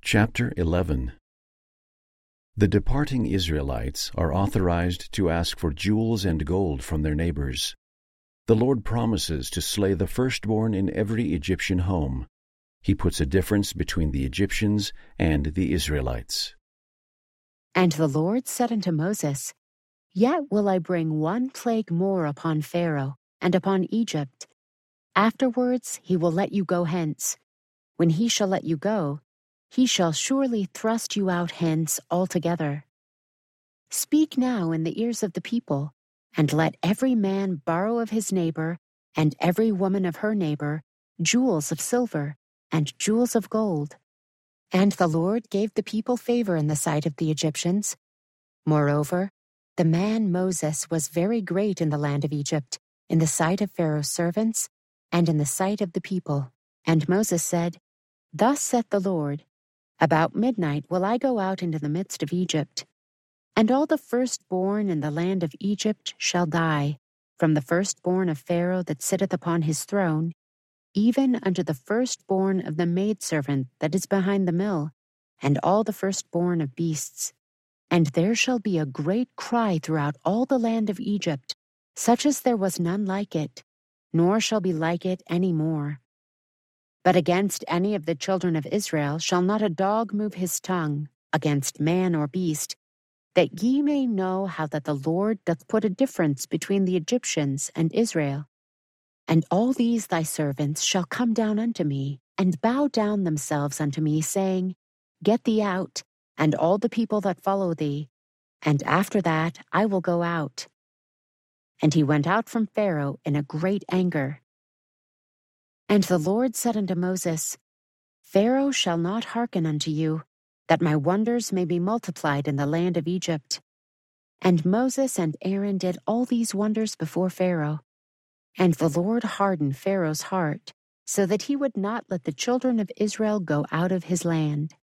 Chapter 11. The departing Israelites are authorized to ask for jewels and gold from their neighbors. The Lord promises to slay the firstborn in every Egyptian home. He puts a difference between the Egyptians and the Israelites. And the Lord said unto Moses, Yet will I bring one plague more upon Pharaoh and upon Egypt. Afterwards he will let you go hence. When he shall let you go, he shall surely thrust you out hence altogether. Speak now in the ears of the people, and let every man borrow of his neighbor, and every woman of her neighbor, jewels of silver, and jewels of gold. And the Lord gave the people favor in the sight of the Egyptians. Moreover, the man Moses was very great in the land of Egypt, in the sight of Pharaoh's servants, and in the sight of the people. And Moses said, Thus saith the Lord, About midnight will I go out into the midst of Egypt, and all the firstborn in the land of Egypt shall die, from the firstborn of Pharaoh that sitteth upon his throne, even unto the firstborn of the maidservant that is behind the mill, and all the firstborn of beasts. And there shall be a great cry throughout all the land of Egypt, such as there was none like it, nor shall be like it any more. But against any of the children of Israel shall not a dog move his tongue, against man or beast, that ye may know how that the Lord doth put a difference between the Egyptians and Israel. And all these thy servants shall come down unto me, and bow down themselves unto me, saying, Get thee out, and all the people that follow thee, and after that I will go out. And he went out from Pharaoh in a great anger. And the Lord said unto Moses, Pharaoh shall not hearken unto you, that my wonders may be multiplied in the land of Egypt. And Moses and Aaron did all these wonders before Pharaoh. And the Lord hardened Pharaoh's heart, so that he would not let the children of Israel go out of his land.